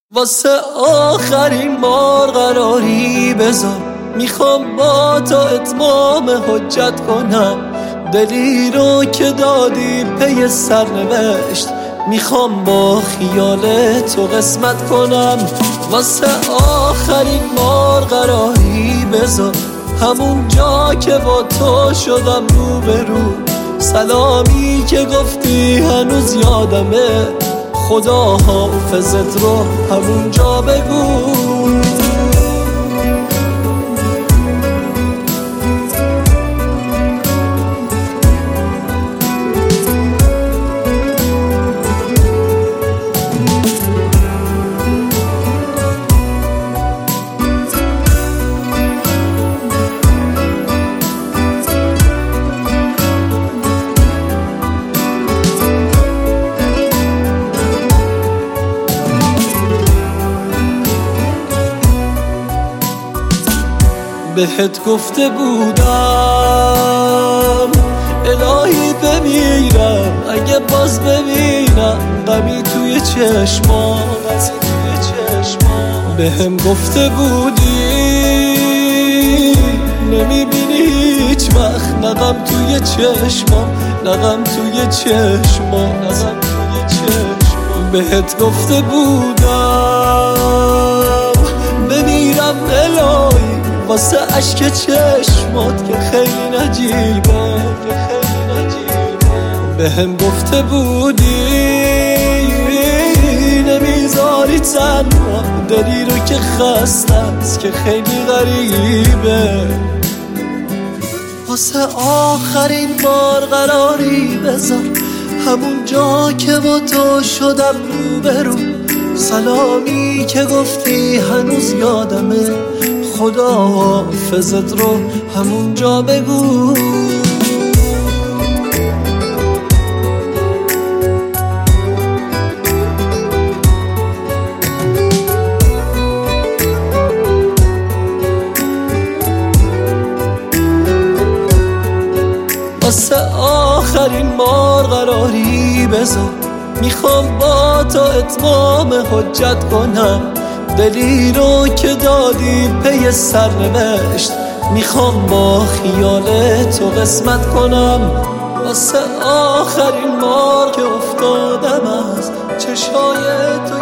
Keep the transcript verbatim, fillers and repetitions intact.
واسه آخرین بار قراری بذار، میخوام با تو اتمام حجت کنم. دلی رو که دادی پی سرنوشت، میخوام با خیال تو قسمت کنم. واسه آخرین بار قراری بذار، همون جا که با تو شدم رو به رو. سلامی که گفتی هنوز یادمه، خدا حافظت رو همون جا بگو. بهت گفته بودم الهی بمیرم اگه باز ببینم غمی توی چشمام. بهم گفته بودی نمیبینی هیچ وقت نغم توی چشمام، نغم توی چشمام، نغم توی چشمام. بهت گفته بودم بمیرم الهی واسه عشق چشمات که خیلی نجیبه. بهم گفته بودی نمیذاری تنها، دلی رو که خسته است که خیلی غریبه. واسه آخرین بار قراری بذار، همون جا که با تو شدم رو به رو. سلامی که گفتی هنوز یادمه، خدا حافظت رو همون جا بگو. واسه آخرین بار قراری بذار، میخوام با تو اتمام حجت کنم. دلی رو که دادی پی سرنوشت، میخوام با خیال تو قسمت کنم. واسه آخرین بار که افتادم از چشای تو